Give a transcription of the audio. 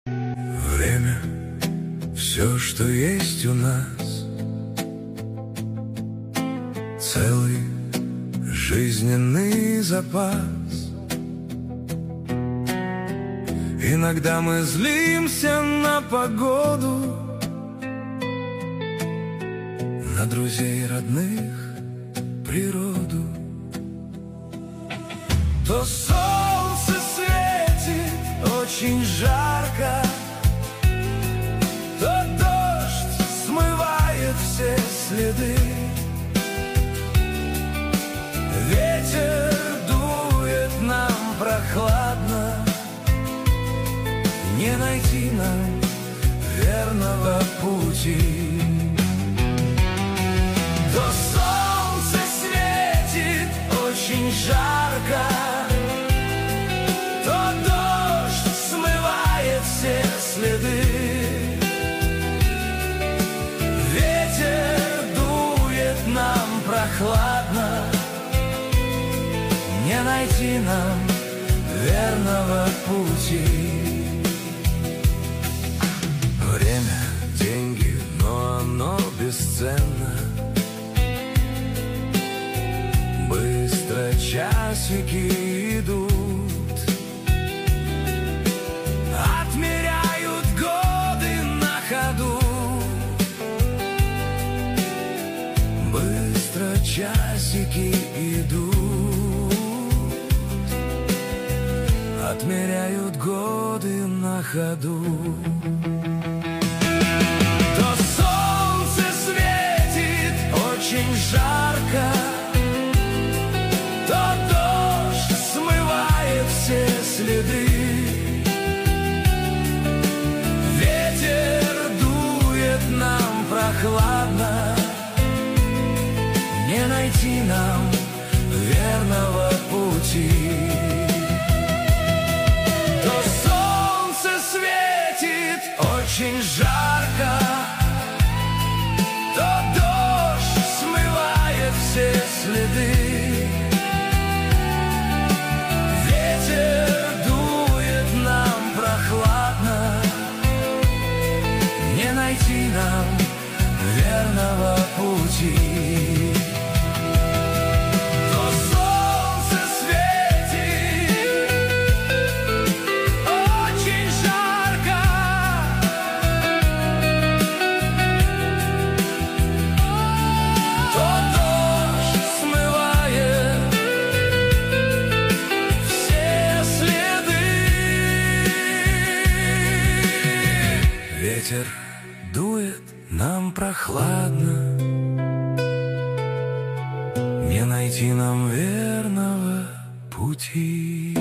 Время — все, что есть у нас, целый жизненный запас. Иногда мы злимся на погоду, на друзей, родных, природу. То солнце светит очень жарко, то дождь смывает все следы. Ветер дует нам прохладно, не найти нам верного пути. То солнце светит очень жарко, то дождь смывает все следы. Ветер дует нам прохладно, не найти нам верного пути. Время — деньги, но оно бесценно. Быстро часики идут, отмеряют годы на ходу. Быстро часики идут, отмеряют годы на ходу. То солнце светит очень жарко, то дождь смывает все следы. Ветер дует нам прохладно, не найти нам верного пути. То солнце светит очень жарко, то дождь смывает все следы. Ветер дует нам прохладно, не найти нам верного пути. Ветер дует нам прохладно, не найти нам верного пути.